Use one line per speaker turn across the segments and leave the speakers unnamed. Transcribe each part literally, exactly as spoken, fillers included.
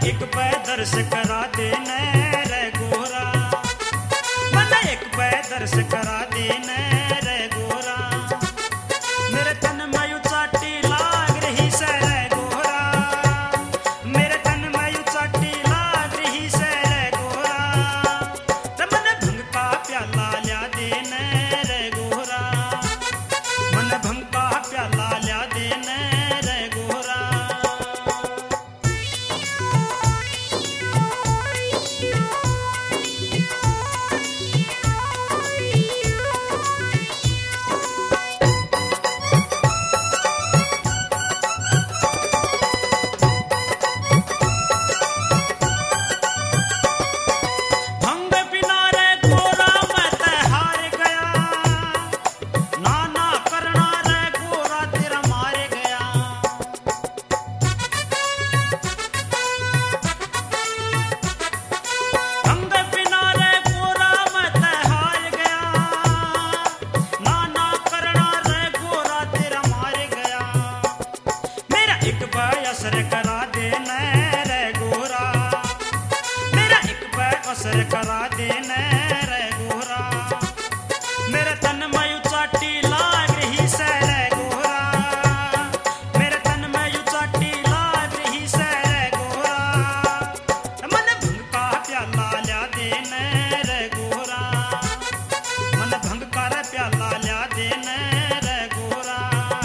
एक पै दर्श करा देने रे गोरा, मन एक पै दर्श करा देने रे गोरा, मेरे तन में चाटी लाग रही से रे गोरा, मेरे तन में चाटी लाग रही से रे गोरा, ते मन भंग का प्याला ल्या देने रे गोरा, मन भंग का प्याला ल्या देने रे गोरा। असर करा देने रे गोरा, मेरा एक पै असर करा देने रे गोरा, मेरे तन में चाटी लाग रही से रे गोरा, मेरे तन में चाटी लाग रही से रे गोरा, मन भंग का प्याला ल्या देने रे गोरा, मन भंग का प्याला ल्या देने रे गोरा।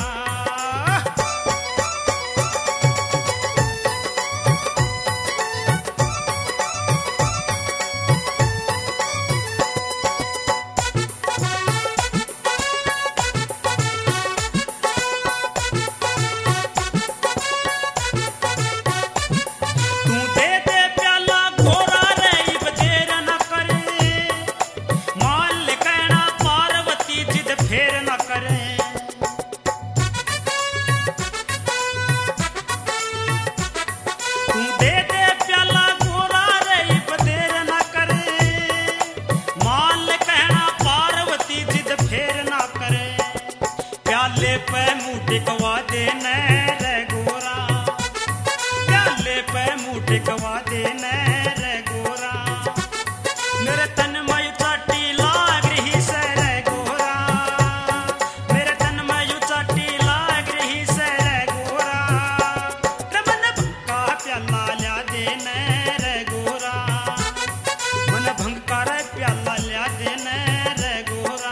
प्याले पे मुँह टिकवा देने रे गोरा, प्याले पे मुँह टिकवा देने रे गोरा, मेरे तन में चाटी लाग रही से रे गोरा, मेरे तन में चाटी लाग रही से रे गोरा, मन भंग का प्याला ल्या देने रे गोरा, मन भंग का प्याला ल्या देने रे गोरा।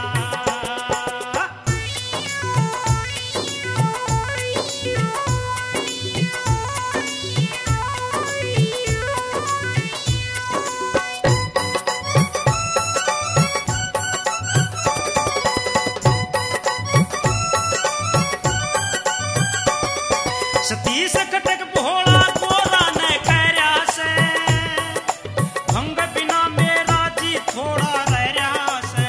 सतीश कटक भोला गोरा ने कहरा से, भंग बिना मेरा जी थोड़ा रह रहा से,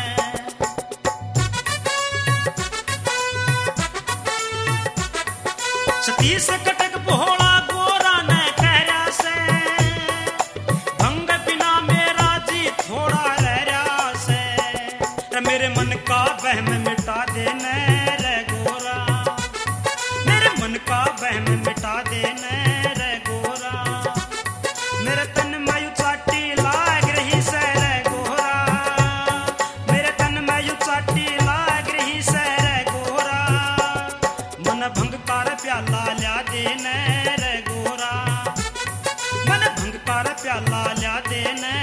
सतीश कटक भोला गोरा ने कहरा से, भंग बिना मेरा जी थोड़ा रह रहा से, मेरे मन का वहम मिटा देने रे गोरा, मेरे मन का वहम मिटा देने रे गोरा, मेरे तन में चाटी लाग रही से रे गोरा, मेरे तन में चाटी लाग रही से रे गोरा, मन भंग का प्याला ल्या देने रे गोरा, मन भंग का प्याला ल्या देने